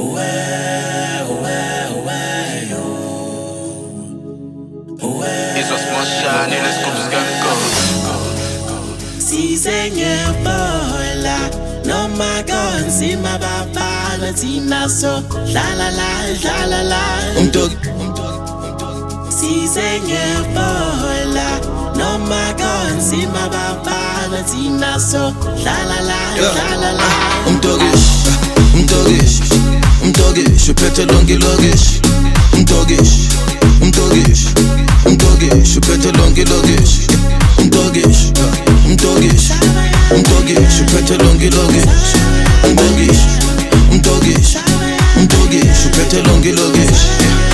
Hizo smoshani, let's go, just gotta go. Sisengefola noma konzima babhala thina so dlala la Umdog Sisengefola noma konzima babhala thina so dlala la Umdogish, uphethe lonke ilokishi. Umdogish, uphethe lonke ilokishi. Umdogish, uphethe lonke ilokishi. Umdogish, uphethe lonke ilokishi.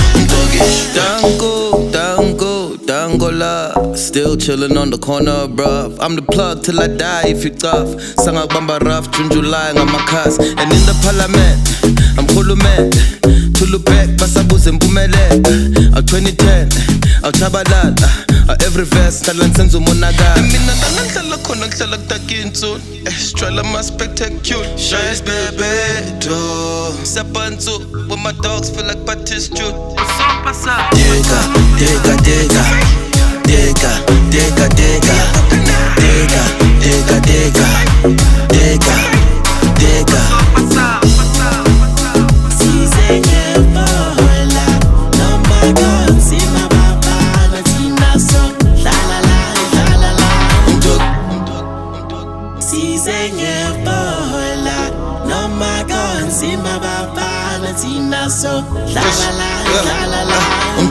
Dango la, still chillin' on the corner, bruv. I'm the plug till I die if you tough. Sanga bamba rough, June, July, ngamakhas. And in the parliament, I'm khulumet. Tulubek, basabuze mpumelelo. 2010, awuchabalala. Every verse, kalan senzo monagala. Mina ngihlala khona ngihlala kutakinso. Strala ma spectacular. Shines bebeto. Sabantu, when my dogs feel like Batista. Dega. Sisengefola noma konzima babhala thina so dlala la Sisengefola noma konzima babhala thina so dlala la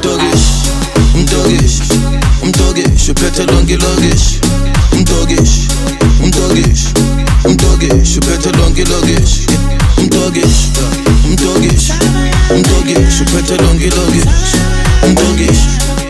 Umdogish, uphethe lonke ilokishi. Umdogish, uphethe lonke ilokishi. Umdogish, uphethe lonke ilokishi. Umdogish,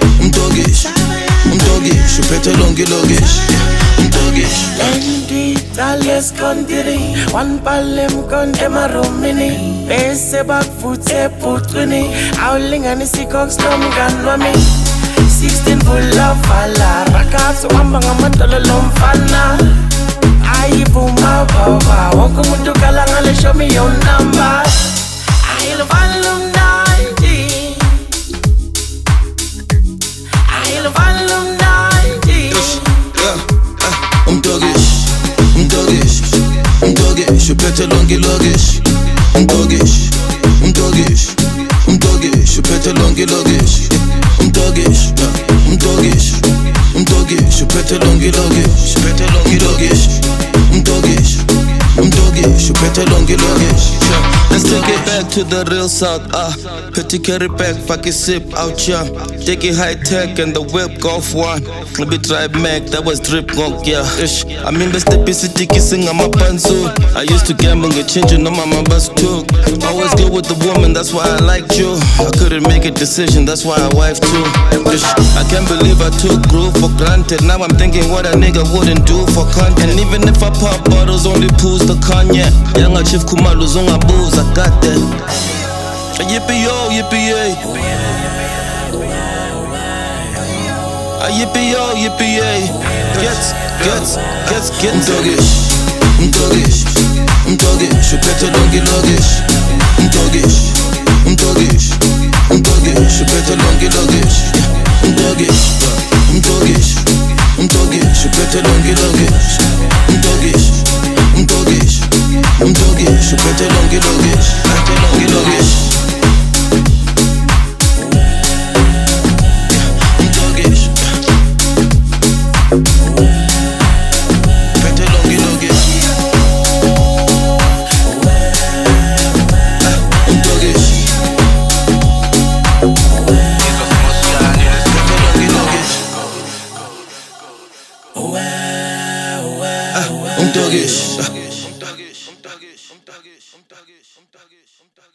uphethe lonke ilokishi. Endi tales kontiri one palem kon emaromini bese bakfuthe putrini awulinganisi kokustomngani wami 16 full of fala rakatso hamba ngamadolo lomfana ayivuma baba wonke umuntu kala ngale show me your number ayiluvalo mnandi Umdogish, uphethe lonke ilokishi. Umdogish, uphethe lonke ilokishi. Umdogish, uphethe lonke ilokishi. Umdogish, uphethe lonke ilokishi. Let's take it back to the real south, Petty carry back, fuck it sip out ya. Take it high tech and the whip golf one. Maybe tribe Mac, that was drip gong, yeah. I mean best the kissing on my panzu. I used to gamble and changing on my bus too. Always good with the woman, that's why I liked you. I couldn't make a decision, that's why I wife too. I can't believe I took groove for granted. Now I'm thinking what a nigga wouldn't do for content. And even if I pop bottles, only pools the cognac. Young Chief Kumalu Zunga booze, I got that. Yippee-yo, yippee-yay. Yippee-yo, yippee-yay. Get Umdogish, uphethe lonke ilokishi. Umdogish, uphethe lonke ilokishi. Umdogish, uphethe lonke ilokishi. Umdogish, uphethe lonke ilokishi. Umdogish.